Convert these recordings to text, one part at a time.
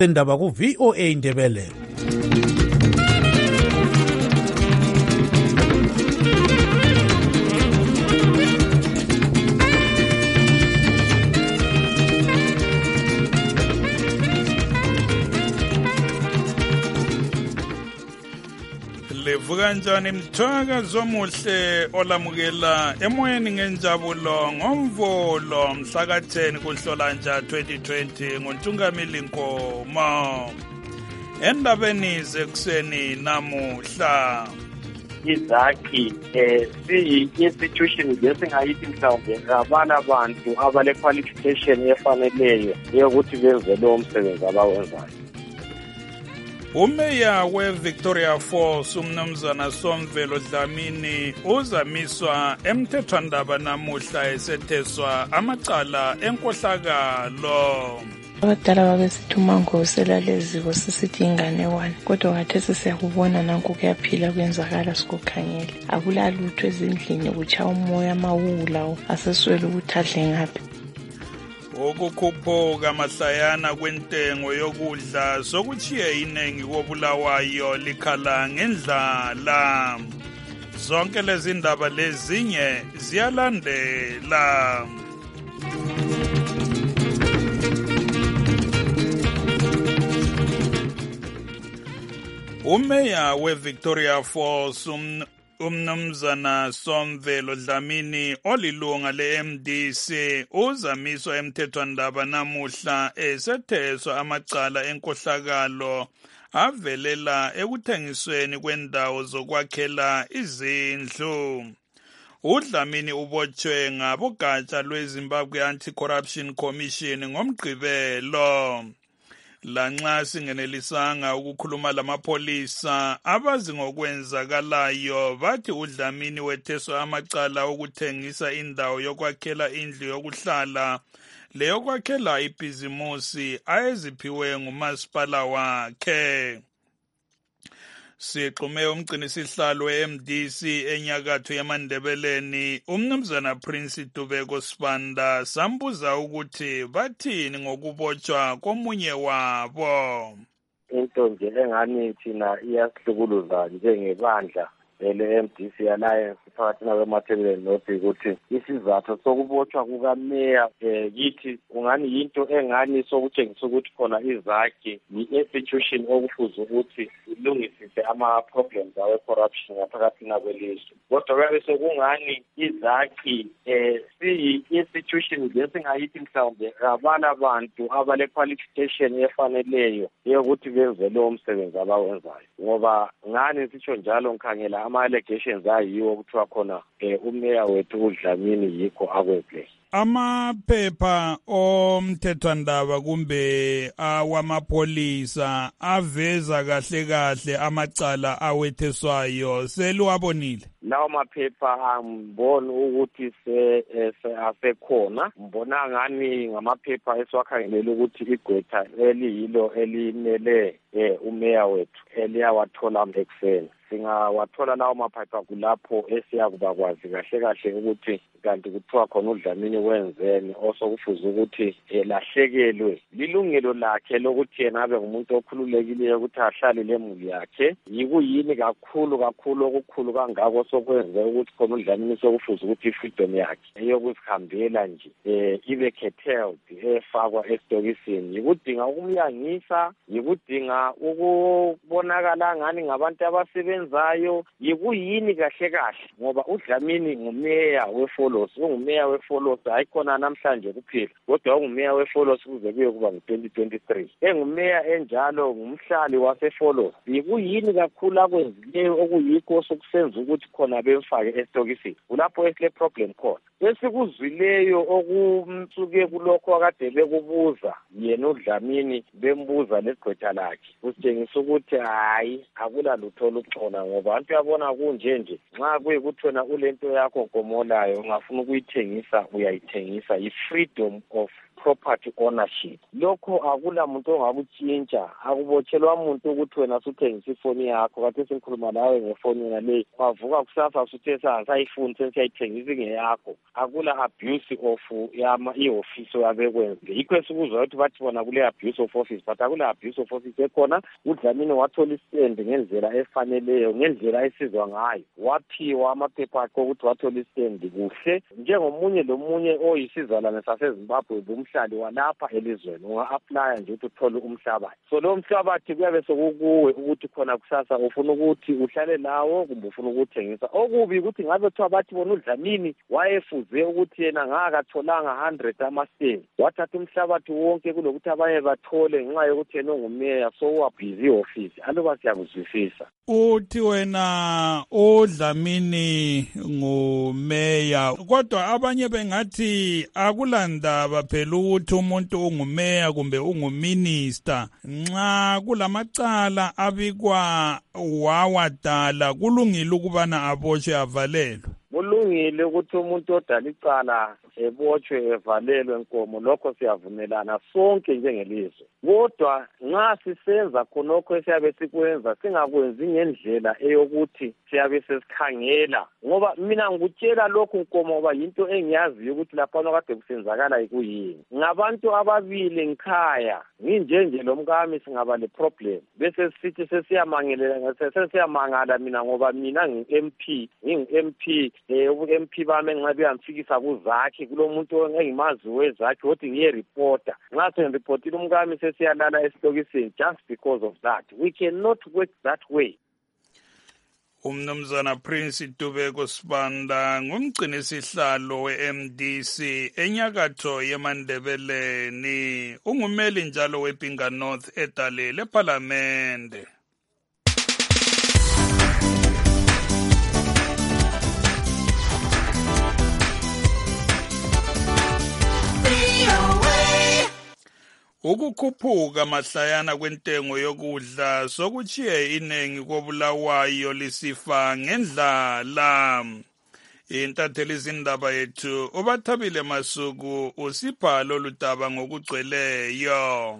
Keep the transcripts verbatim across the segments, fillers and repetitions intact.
Indaba ku V O A Indebele. Livuka njani mthwaka zomuhle olamukela emoyeni ngenjabulo ngomvulo mhla ka ten kuNhlolanja twenty twenty ngoNtungamili Nkomo. Endabeni zekuseni namuhla izakhi eh siyi institution lesingayithi mhlawumbe ngabana abantu abale qualification efaneleyo yokuthi benze lo msebenzi abawenzayo. Umeya we-Victoria Falls umnumzana Somvelo Dlamini uzamiswa emthethwandaba namuhla esetheswa amacala enkohlakalo. Abadala babesithi uMangosi elaleziko sisithi ingane one kodwa khathesi siyakubona nanku kuyaphila kwenzakala sikukhangela. Akulalutho ezindlini kutsha umoya amawula aseswele ukuthi adle ngaphi. Ukukhuphuka mahlayana kwentengo yokudla sokuchiye inengi kobulawayo likhala ngendlala. Zonke lezi ndaba lezinye ziyalandela. Umeya we-Victoria Falls um, umnumzana Somvelo Dlamini olilunga le-M D C uzamiswa emthethwandaba namuhla esetheswa amacala enkohlakalo avelela ekuthengisweni kwendawo zokwakhela izindlu. uDlamini ubotshwe ngabogatsha lweZimbabwe Anti-Corruption Commission ngomgqibelo. Lanxa singenelisanga ukukhuluma lamapholisa abazi ngokwenzakalayo bathi uDlamini wetheswa amacala okuthengisa indawo yokwakhela indlu yokuhlala leyokwakhela ibhizimusi ayeziphiwe ngumasipala wakhe. Sixume umgcinisihlalo we-M D C enyakatho yamandebeleni umnumzana Prince Dubeko Sibanda sambuza ukuthi bathini ngokubotshwa komunye wabo. Into nje engani thina iyasihlukuluza njengebandla ele-M D C Alliance phakathi nakwemathebeleni nothi ukuthi isizathu sokubotshwa kukameya eh yithi ungani yinto engani sokutshengisa ukuthi khona izakhi i-institution okufuze ukuthi ilungisise ama-problems awe corruption ngaphakathi nakwelizwe. Kodwa kube sekungani izakhi eh siyi-institution lesingayithi mhlawumbe ngabana abantu abale qualification efaneleyo yokuthi benze lo msebenzi abawenzayo. Ngoba ngani sitsho njalo ngikhangela ama-allegations ayiwo kuthiwa khona eh umeya wethu uDlamini yikho akweple. Amaphepha omthethwandaba kumbe awamapholisa aveza kahle kahle amacala awetheswayo seliwabonile. Lawo maphepha angiboni ukuthi se asekhona. Mbona ngani ngamaphepha esiwakhangelela ukuthi igqwetha eliyilo elimele eh umeya wethu eliyawathola ekuseni. Singawathola lawo maphepha kulapho esiyakuba kwazi kahle kahle ukuthi kanti kuthiwa khona uDlamini wenzeni osokufuza ukuthi elahlekelwe lilungelo lakhe lokuthi yena abe ngumuntu okhululekileyo ukuthi ahlale lemuli yakhe. Yikuyini kakhulu kakhulu okukhulu kangako sokwenze ukuthi khona uDlamini sokufuza ukuthi ifreedom yakhe eyokuzihambela nje eh ibe curtailed efakwa estokisini. Yikudinga ukumyangisa, yikudinga ukubonakala ngani ngabantu abasebenzayo, yikuyini kahle kahle ngoba uDlamini ngumeya weFolos, ungumeya weFolos ayikhona namhlanje kuphela kodwa ungumeya weFolos kuze kuye kuba ngo-twenty twenty-three. Engumeya enjalo ngumhlali waseFolos. Yikuyini kakhulu akwenzileyo okuyikho sokusenza ukuthi khona bemfake estokisini. Kulapho esile problem khona. Esikuzwileyo okumsuke kulokho akade bekubuza yena uDlamini bembuza legqwetha lakhe usitshengisa ukuthi hayi akula lutho oluxona ngoba abantu yabona kunje nje nxa kuyikuthi wena ulento yakho nkomolayo ungafuna ukuyithengisa uyayithengisa. I-freedom of property ownership. Lokho akula muntu ongakutshintsha, akubotshelwa umuntu ukuthi wena usuthengisa ifoni yakho kade sikhuluma nawe ngefoni yale wavuka kusasa usuthe sayifuni sesiyayithengisa ngeyakho. Akula abuse of yama ioffice yabekwenze. Yikho esikuzwa ukuthi bathi bona kule abuse of office, but akula abuse of office ekhona. uDlamini wathola istand ngendlela efaneleyo, ngendlela esizwa ngayo. Waphiwa amaphepha akho ukuthi wathola istand kuhle njengomunye lomunye oyisizalwane saseZimbabwe bomhlali walapha elizweni. Unga-apply nje ukuthi uthole umhlabathi. So lo mhlabathi kuyabe sokukuwe ukuthi khona kusasa ufuna ukuthi uhlale lawo kumbe ufuna ukuthengisa. Okubi ukuthi ngabe kuthiwa bathi bona uDlamini wayefuze ukuthi yena ngakatholanga one hundred ama-stand. Wathatha umhlabathi wonke kulokuthi abanye bathole ngenxa yokuthi yena ongumeya so wabhizi office. Aloba siyakuzwisisa. Uthi wena uDlamini ngumeya, kodwa abanye bengathi akulandaba phela ukuthi umuntu ungumeya kumbe unguminister. Nxa kulamacala abikwa wawadala kulungile ukubana aboshwe avalelwe. Kulungile ukuthi umuntu odala icala ebotshwe evalelwe nkomo, lokho siyavumelana sonke njengelizwe. Kodwa nxa sisenza khonokho esiyabe sikwenza singakwenzi ngendlela eyokuthi siyabe sesikhangela, ngoba mina ngikutshela lokhu nkomo ngoba yinto engiyaziyo ukuthi lapha kade kusenzakala ikuyini. Ngabantu ababili ngikhaya nginjenje lomkami singaba le problem bese sithi sesiyamangelela sesiyamangala mina ngoba mina ngi-M P ngingu-M P eh ubu-M P bami engabe yamfikisa kuzakhe kulo muntu engimazi wezakhe ukuthi ngiye reporter. Nxa sengireportile umkami sesiyalala esitokisini just because of that. We cannot work that way. Umnumzana Prince Tubeko Sibanda ngumgcini sihlalo we-M D C enyakatho yeMandebeleni, ungumeli njalo wePinga North Edale leParlamente. Ukukhuphuka mahlayana kwentengo yokudla sokuchiye inengi kobulawayo lisifa ngendlala. Intatheli izindaba yethu uBathabile Masuku usipha lolu daba ngokugcweleyo.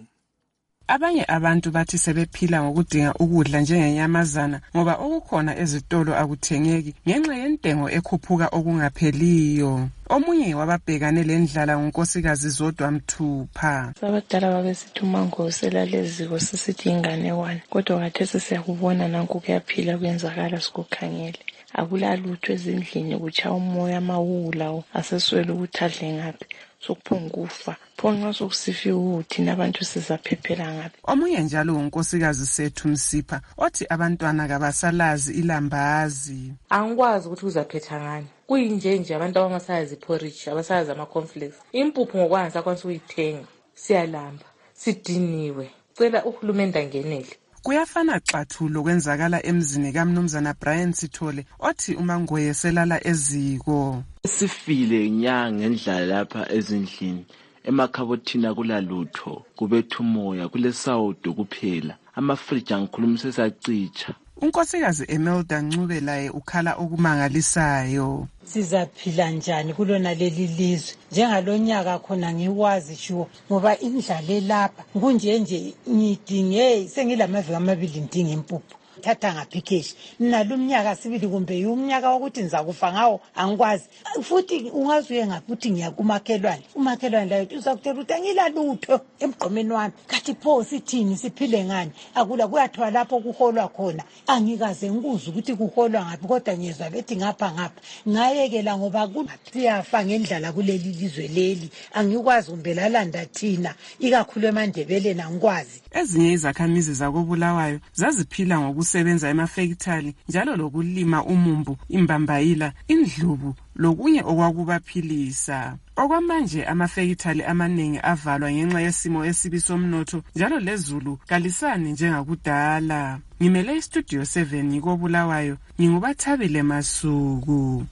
Abanye abantu bathi sebephila ngokudinga ukudla njengenyamazana ngoba okukhona ezitolo akuthengeki ngenxa yentengo ekhuphuka okungapheliyo. Omunye wababhekane lendlala ngunkosikazi Zodwa Mthupha. Abadala babesithi uMangosi elaleziko sisithi inganekwane, kodwa khathesi siyakubona nanku kuyaphila kwenzakala sikukhangele. Akulalutho ezindlini kutsha umoya amawula aseswele ukuthi adle ngaphi. Sokuphunga kufa pho nxa sokusifika ukuthi nabantu sizaphephela ngaphi. Omunye njalo unkosikazi Sethu Msipha othi abantwana kabasalazi ilambazi. Angikwazi ukuthi uzaphetha ngani. Kuyinje nje abantu abangasayazi porridge, abasayazi ama cornflakes. Impuphu ngokwanza akwanisa uyithenga. Siyalamba, sidiniwe. Cela uhulumende angenele. Kuyafana xathulo kwenzakala emzini kaMnumzana Brian Sithole othi uMangoye selala eziko. Sifile nya ngendlala lapha ezindlini, emakhabothina kulalutho, kubetha umoya, kulesawudo kuphela. Amafriji angikhulumisa sacicha. Unkosikazi Emelda Ncube laye ukhala okumangalisayo. Sizaphila njani kulona leli lizwe njengalonyaka khona ngiwazi sho ngoba indlala lapha kunje nje ngidinge sengilamaviki amabili ngidinga impuphu. Thatha ngaphi cash nalumnyaka sibili kumbe umnyaka ukuthi nizakufa ngawo angikwazi futhi ungazuye ngaphi uthi ngiya kumakhelwane umakhelwane la uzakutshela ukuthi angilalutho emgqomeni wami kathi pho sithini siphile ngani akula kuyathwa lapho kuholwa khona angikaze ngikuze ukuthi kuholwa ngaphi kodwa ngiyezwa bethi ngapha ngapha ngayekela ngoba kusiyafa ngendlala kuleli lizwe leli angikwazi kumbe lalanda thina ikakhulu eMandebeleni angikwazi. Ezinye izakhamizi zakobulawayo zaziphila ngokusebenza emafactory njalo lokulima umumbu, imbambayila, indlubu lokunye okwakubaphilisa. Okwamanje amafactory amaningi avalwa ngenxa yesimo esibi somnotho njalo lezulu kalisani njengakudala. Ngimele istudio seven ngikobulawayo nginguBathabile Masuku.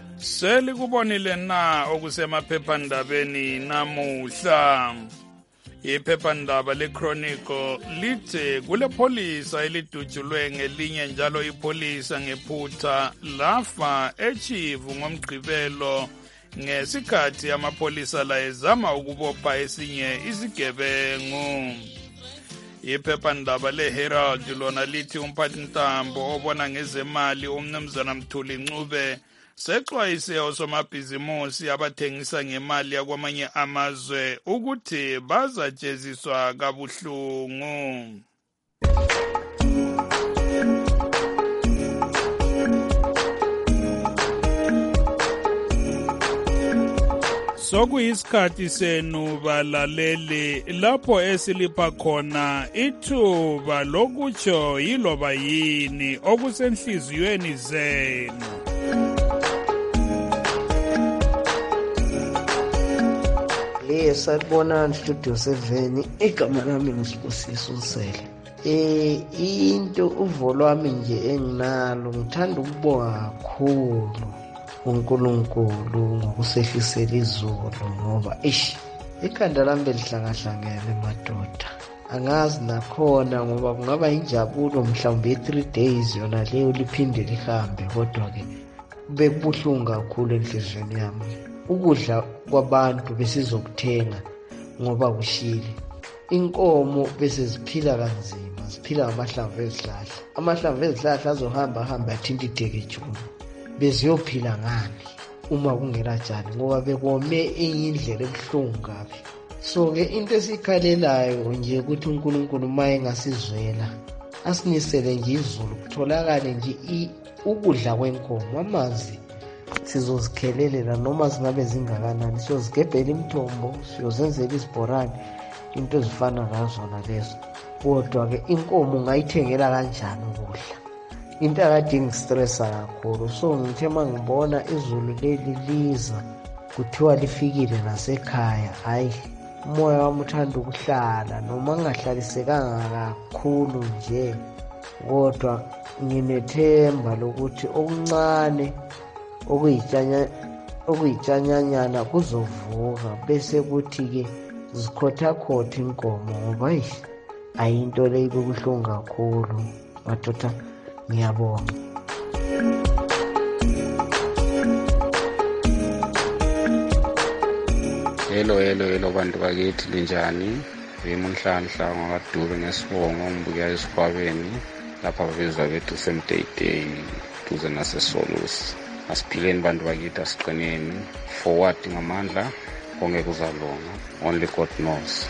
Selikubonile na okusemaphephandabeni namuhla. Iphephandaba leChronicle lithi kule pholisa elidutshulwe ngelinye njalo ipholisa ngephutha lafa eChivu ngomgqibelo ngesikhathi amapholisa la ezama ukubopha esinye isigebengu. Iphephandaba leHerald lona lithi umphathintambo obona ngezemali umnumzana Mthuli Ncube sexwayise osomabhizimusi abathengisa ngemali yakwamanye amazwe ukuthi bazajeziswa kabuhlungu. Sokuyisikhathi senu balaleli lapho esilipha khona ithuba lokutsho yiloba yini okusenhliziyweni zenu. Yes, salibonani Studio seven. Igama lami ngisibusiso Nsele. Eh into uvolo wami nje enginalo ngithanda ukubonga kakhulu uNkulunkulu ngokusehlisela izulu ngoba ish ikhanda lami belihlakahlangene madoda. Angazi nakhona ngoba kungaba injabulo mhlawumbe three days yona leyo liphinde lihambe kodwa ke bekubuhlungu kakhulu enhlizweni yami. Ukudla kwabantu besizokuthenga ngoba kushile. Inkomo bese ziphila kanzima, ziphila ngamahlamvu ezihlahla. Amahlamvu ezihlahla azohamba hamba athinta idekejuni. Beziyophila ngani uma kungela tshani ngoba bekome indlela ebuhlungu kabi. So ke into esikhalelayo nje ukuthi uNkulunkulu maye ngasizwela asinisele nje izulu kutholakale nje ukudla kwenkomo, amanzi sizozikhelelela noma zingabe zingakanani, siyozigebhela imithombo, siyozenzela isibhorane, into ezifana nazona lezo. Kodwa ke inkomo ungayithengela kanjani ukudla? Into akade ngistressa kakhulu. So ngithe mangibona izulu leli liza kuthiwa lifikile nasekhaya, hayi umoya wami uthanda ukuhlala noma ngingahlalisekanga kakhulu nje, kodwa nginethemba lokuthi okuncane okuyitshanya okuyitshanyanyana kuzovuka bese kuthi ke zikhothakhotha inkomo ngoba ayinto leyo kubuhlungu kakhulu madoda. Ngiyabonga. Hello hello hello bantu bakithi linjani? Ngimunhlanhla ngakadube ngesibongo ngibuya esikhwabeni lapha bezwa bethu semdayidey duze nasesolusi. Asiphileni bantu bakithi, asiqineni, forward ngamandla, konke kuzalunga, only God knows.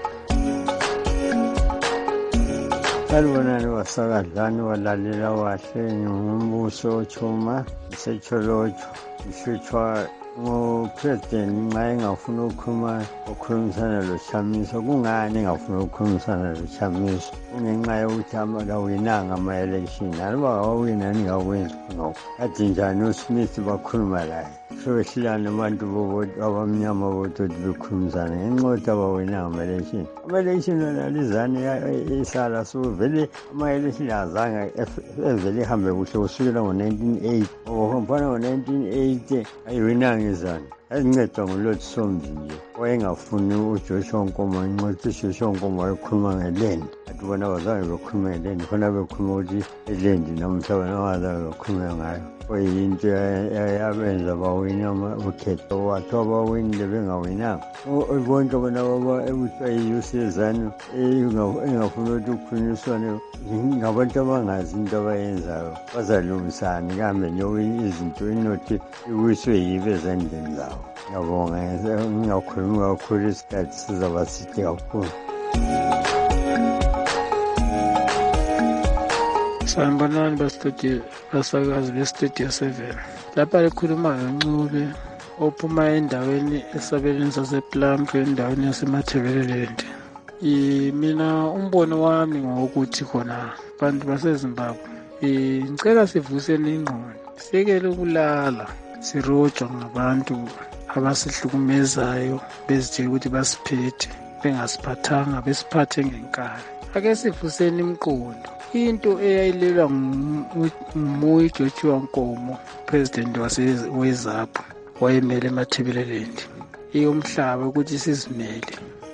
Salibonani wasakadlani walalela wahle, ngumbuso ochuma isecholojo ishutshwa ngo-president nxa engafuna ukukhuluma ukukhulumisana loShamiso. Kungani engafuna ukukhulumisana loShamiso? Kungenxa yokuthi akawinanga ama-election. Aluba awawina ningakwenzi khonokho. Kade njani uSmith bakhuluma laye sebehlilana abantu abamnyama bodwa bekhulumisana ngenxa yokuthi abawinanga ama-election. Ama-election wona lizane isala suvele ama-election azange evele ihambe kuhle kusukela ngo-nineteen eighty. Ngoba mfana ngo-nineteen eighty ayiwinanga izana. Azincedwa nguLoti Somzi nje wayengafuni uJoshua Nkomo ngenxa yokuthi uJoshua Nkomo wayekhuluma ngeLand. Athi bona abazange bekhuluma ngeLand, khona bekhuluma ukuthi iLand namuhla bona abazange bekhuluma ngayo. Kuyinto yabenza bawina ukhetho wathiwa bawinile bengawinanga. Bonke bona ekuthiwa yi-U C zanu engafuna ukuthi ukhulunyiswane ngabantu abangazi into abayenzayo, bazalungisani kambe nje izinto inothi iwiswe yibe ezandleni zawo. Ngiyabonga, ngingakhulumi kakhulu, isikhathi sizaba side kakhulu. Sanibonani bastudio basakazi bestudio seven. Lapha likhuluma ngoNcube ophuma endaweni esabelweni sasePlumtree endaweni yaseMathebeleland. Mina umbono wami ngokuthi khona bantu baseZimbabwe ngicela sivuseni ingqondo, sekele ukulala sirojwa ngabantu abasihlukumezayo bezitshela ukuthi basiphethe bengasiphathanga, besiphathe ngenkani. Ake sivuseni imqondo. Into eyayilelwa nguMoyi Joshua Nkomo, president waseWeZAP, wayemele eMathebeleland, iyomhlaba ukuthi sizimele.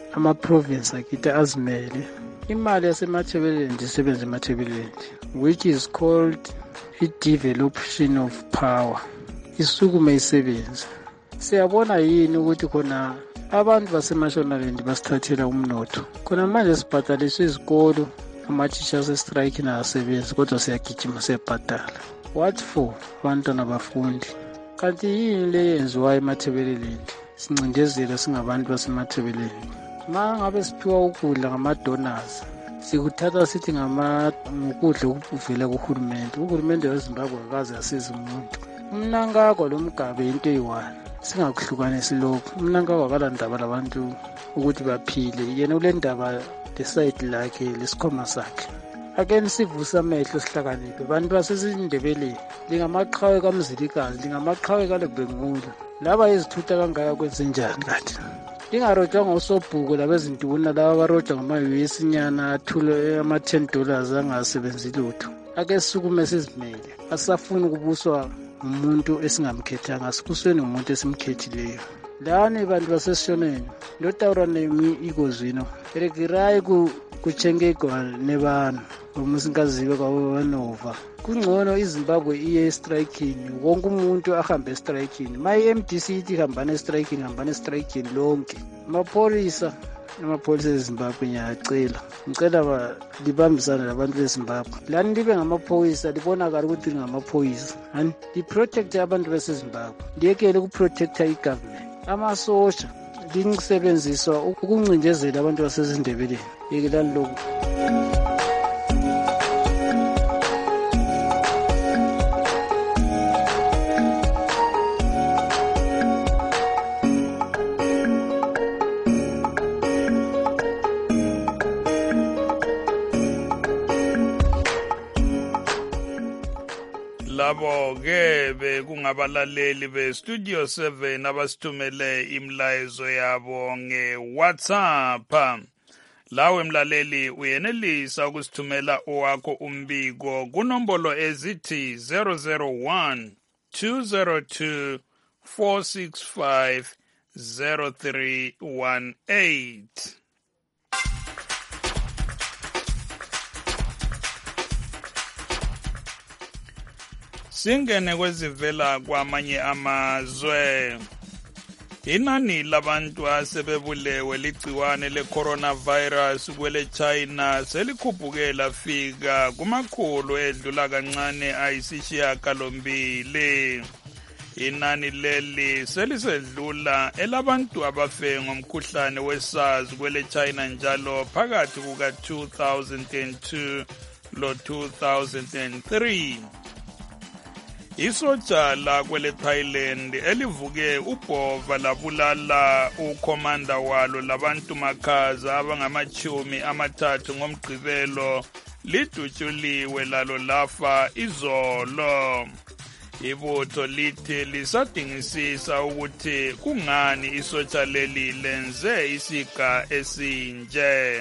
ama-province akithi azimele. Imali yasemathebeleland isebenza emathebeleland, which is called i-devolution of power, isukume isebenza. Siyabona yini ukuthi khona abantu basemashonaland basithathela umnotho? Khona manje sibhadaliswe izikolo, ama-teachers estrike nasebenzi, kodwa siyagijima siyabhadala. What for? Abantwana bafundi. Kanti yini le yenziwayo emathebeleland? Sincindezela singabantu basemathebeleland. Ma ngabe siphiwa ukudla ngama-donors, sikuthatha sithi ngokudla okuvela kuhulumende. Uhulumende weZimbabwe akaze asize umuntu. Umnankako lo mgabe into eyi-one, singakuhlukanisi lokhu. Umnankako akalandaba labantu ukuthi baphile, yena ule ndaba lesayidi lakhe lesikhoma sakhe. Ake sivusa amehlo sihlakaniphe. Bantu basezindebeleni, lingamaqhawe kaMzilikazi, lingamaqhawe kaLebengula. Laba izithutha kangaka kwenzenjani kanti? Lingarojwa ngosobhuko labezintuna laba barojwa ngama-U S nyana athule ama-ten dollars angasebenzi lutho. Ake sisukume sizimele. Asafuni ukubuswa umuntu esingamkhethanga, asibusweni umuntu esimkhethileyo. Lani bantu basesishoneni, ndotawura nemi ikozwino. Eregirai kuchengegwa nebanu, umusingaziwe kwabanova. Kungcono iZimbabwe iye estrikini, wonke umuntu ahambe estrikini. Ma i-M D C ithi hambane estrikini, hambane estrikini lonke. Amapholisa, amapholisa eZimbabwe ngiyacela. Ngicela libambisane labantu beZimbabwe. Lani libe ngamaphoyisa, libonakala ukuthi lingamaphoyisa. Hani liprotect abantu beseZimbabwe. Liyekele ukuprotecta igovernment. Amasosha linisebenziswa ukuncindezela abantu basezindebeleni. Yekelani lokhu. Labo ke bekungabalaleli be Studio seven abasithumele imlayezo yabo nge-WhatsApp. Lawe mlaleli uyenelisa ukusithumela owakho umbiko kunombolo ezithi zero zero one two zero two four six five zero three one eight. Singene kwezivela kwamanye amazwe. Inani labantu asebebulewe ligciwane le-coronavirus kwele China selikhuphuke lafika kumakhulu edlula kancane ayisishiyagalombili. Inani leli selisedlula elabantu abafe ngomkhuhlane we-SARS kwele China njalo phakathi kuka two thousand two lo two thousand three. Isoja la kwele Thailand elivuke ubhova labulala ukomanda walo labantu makhaza abangamachumi amathathu ngomgqibelo lidutyuliwe lalo lafa izolo. Ibutho lithi lisadingisisa ukuthi kungani isoja leli lenze isiga esinje.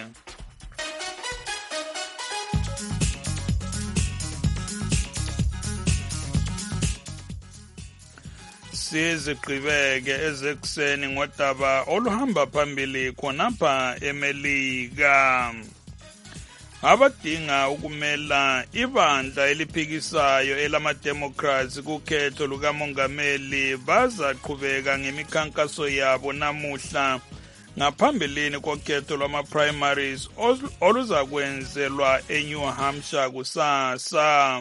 Sizigqibeke ezekuseni ngodaba oluhamba phambili khonapha eMelika. Abadinga ukumela ibandla eliphikisayo elama-Democrats kukhetho lukamongameli bazaqhubeka ngemikhankaso yabo namuhla ngaphambilini kokhetho lwama-primaries oluzakwenzelwa eNew Hampshire kusasa.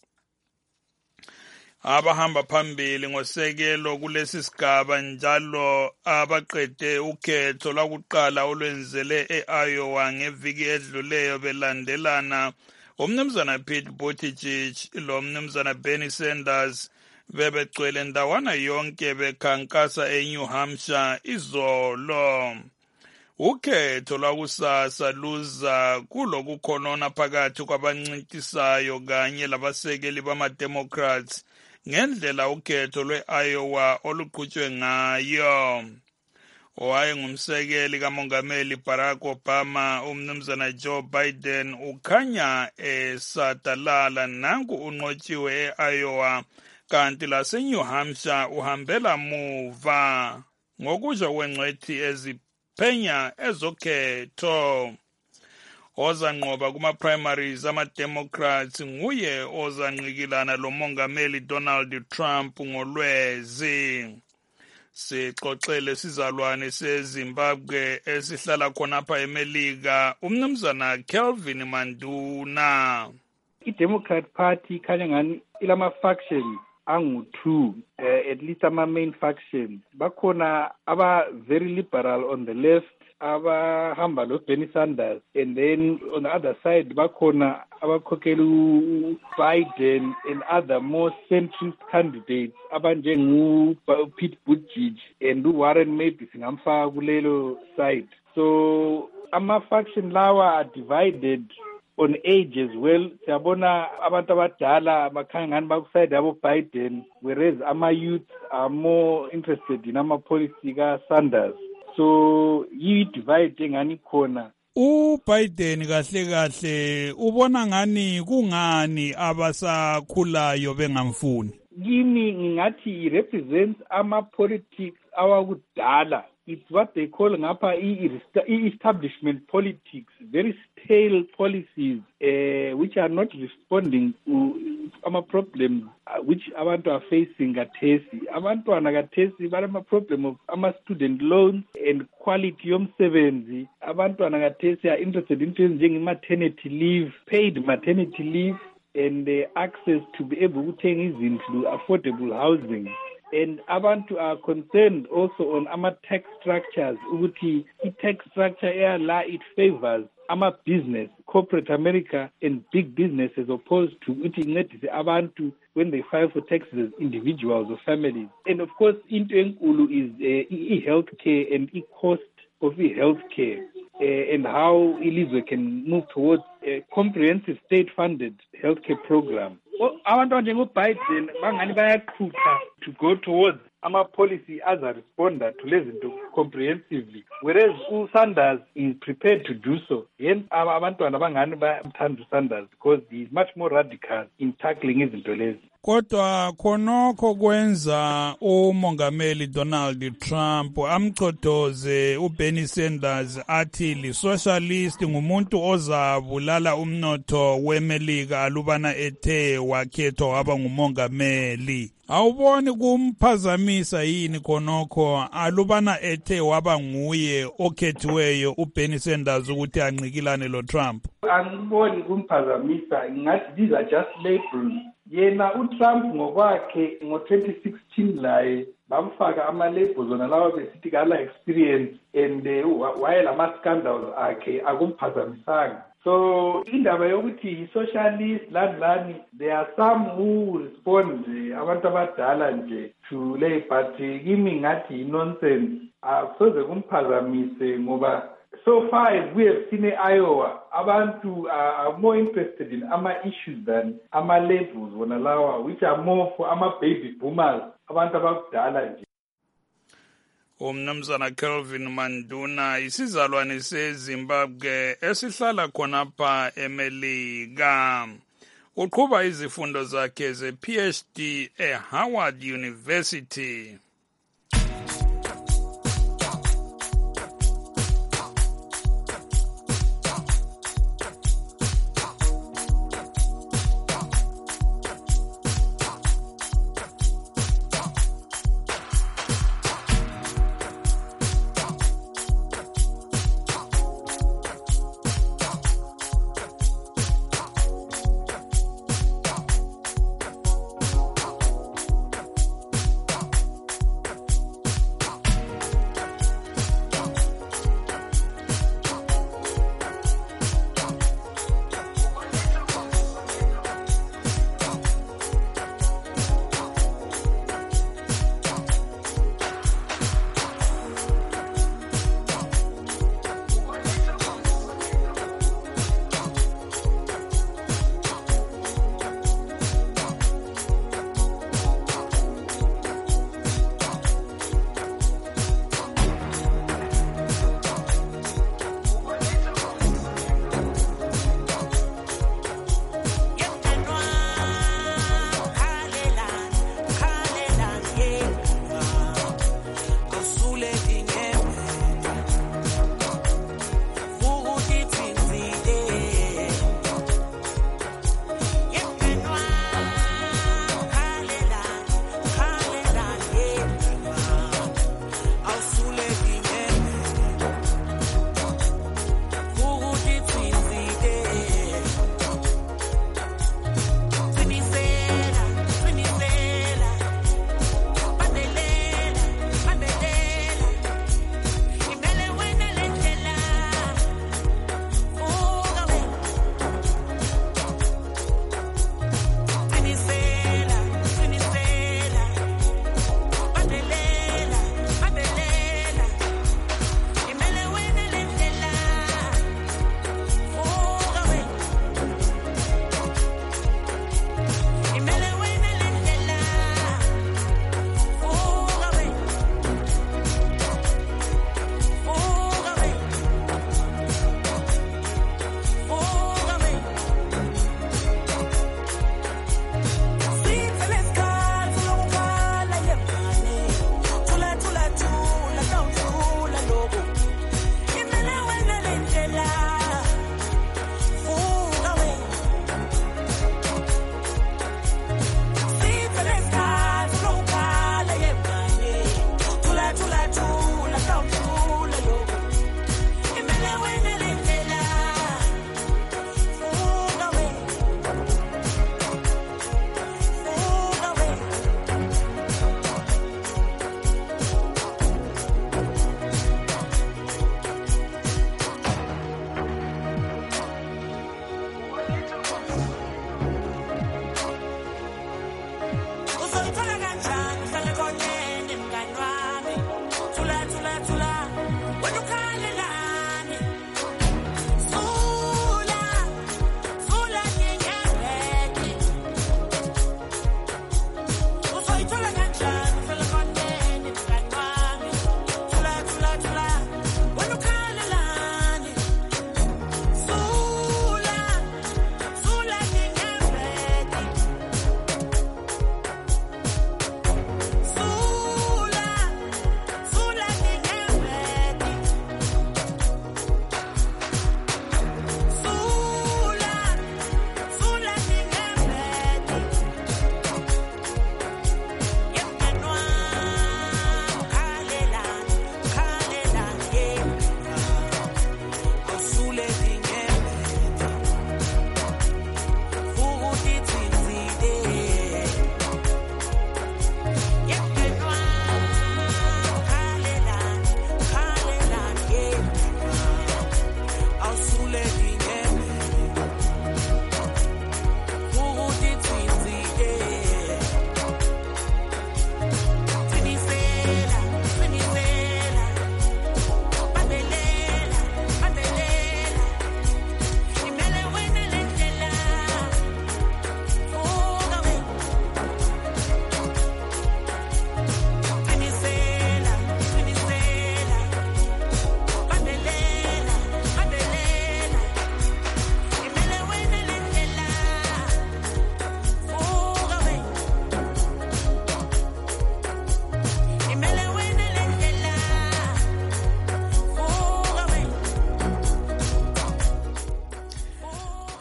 Abahamba phambili ngosekelo kulesi sigaba njalo abaqede ukhetho lwakuqala olwenzele e-Iowa ngeviki edluleyo belandelana umnumzana Pete Buttigieg lo mnumzana Bernie Sanders bebegcwele ndawana yonke bekhankasa eNew Hampshire izolo. Ukhetho lwakusasa luza kulokukhonona phakathi kwabancintisayo kanye labasekeli bama-Democrats ngendlela ukhetho lwe-Iowa oluqhutshwe ngayo. Owayengumsekeli kamongameli Barack Obama umnumzana Joe Biden ukhanya esadalala nanku unqotshiwe e-Iowa kanti lase-New Hampshire uhambela muva. Ngokusho kwengcwethi ezi ziqhenya ezokhetho. Ozanqoba kuma-primaries ama-Democrats nguye ozanqikilana lo mongameli Donald Trump ngolwezi. Sixoxele sizalwane seZimbabwe esihlala khonapha eMelika, umnumzana Kelvin Manduna. I-Democrat Party khanya ngani ilama-factions angu-two, uh, at least ama-main factions. Bakhona aba-very liberal on the left, abahamba lo Bernie Sanders, and then on the other side bakhona abakhokhela u-Biden and other more centrist candidates abanjengu Pete Buttigieg and Warren maybe singamfaka kulelo side. So ama-faction lawa are divided on age as well. Siyabona abantu abadala bakhanya ngani bakuside abo Biden, whereas ama-youth are more interested in ama-policy ka-Sanders. So yi-divide engani khona. U-Biden kahle kahle ubona ngani kungani abasakhulayo bengamfuni? Kimi ngingathi represents ama-politics awakudala. It's what they call ngapha i-establishment politics, very stale policies uh, which are not responding to ama problems uh, which abantu are facing kathesi. Abantwana kathesi balama problem of ama student loans and quality yomsebenzi. Abantwana kathesi are interested in things njenge maternity leave, paid maternity leave, and uh, access to be able to take into affordable housing. And abantu are concerned also on ama tax structures. Ukuthi i-tax structure la it favors ama business, corporate America and big business as opposed to ukuthi incedise abantu when they file for taxes, individuals or families. And of course, into enkulu is uh, e-healthcare and e-cost of e-healthcare. Uh, and how ilizwe can move towards a comprehensive state-funded healthcare program. Abantu njengo-Biden bangani bayakhutha to go towards ama-policy as a responder to lezi zinto comprehensively, whereas uSanders is prepared to do so. Hence abantwana bangani bayathanda uSanders because he is much more radical in tackling izinto lezi. Kodwa khonokho kwenza umongameli Donald Trump amchodoze uBernie Sanders athi li-socialist ngumuntu ozabulala umnotho weMelika alubana ethe wakhethwa waba ngumongameli. Awuboni kumphazamisa yini khonokho alubana ethe waba nguye okhethiweyo uBernie Sanders ukuthi anqikilane lo Trump? Angiboni kumphazamisa, ngathi these are just labels. Yena uTrump ngokwakhe ngo-twenty sixteen laye bamfaka ama-labels ona lawa besithi kala experience and uh, wayelama-scandals akhe akumphazamisanga. So indaba yokuthi yi-socialist lani lani, there are some who respond abantu abadala nje to le, but kimi ngathi yi-nonsense. Akusoze kumphazamise ngoba so far as we have seen in Iowa, abantu are more interested in ama issues than ama labels wona lawa, which are more for ama baby boomers, abantu abakudala nje. Umnumzana Kelvin Manduna isizalwane seZimbabwe esihlala khonapha eMelika. Uqhuba izifundo zakhe ze-P H D eHoward University.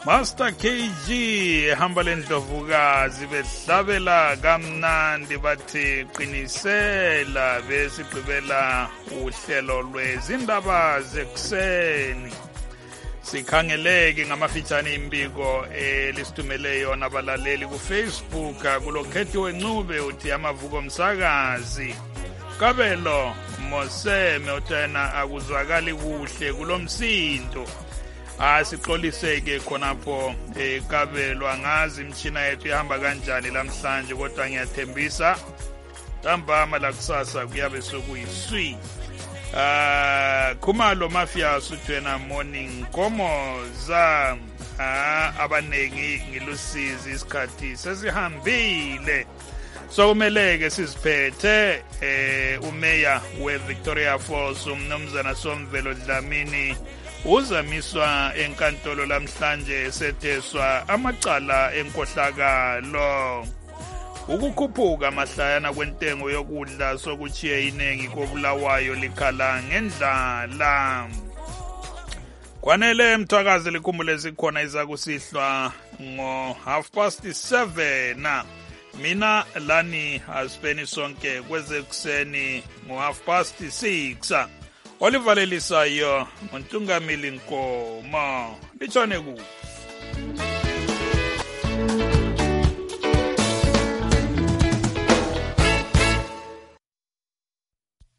Master K G ehamba lendlovukazi behlabela kamnandi bathi qinisela besigqibela uhlelo lwezindaba zekuseni. Sikhangeleke ngamafitshane imbiko elisithumele yona abalaleli kuFacebook kulokhethiwe Ncube uthi amavuko omsakazi. Kabelo Moseme utena akuzwakali kuhle kulomsindo. Asixoliseke khonapho eKabelo angazi imchina yethu ihamba kanjani lamhlanje kodwa ngiyathembisa ntambama la kusasa kuyabe sokuyiswi. Ah Khumalo Mafia suthwena morning komoza ah abanengi ngilusizi isikhathi sesihambile. So kumeleke siziphethe eh umeya weVictoria Falls umnumzana Somvelo Dlamini uzamiswa enkantolo lamhlanje setheswa amacala enkohlakalo. Ukukhuphuka mahlayana kwentengo yokudla sokuchiye inengi kobulawayo likhala ngendlala. Kwanele mthakazi likhumbule sikhona izakusihlwa ngo half past seven. Mina lani asipeni sonke kwezekuseni ngo half past six. Olivalelisayo Montungamili Nkomo lichone ku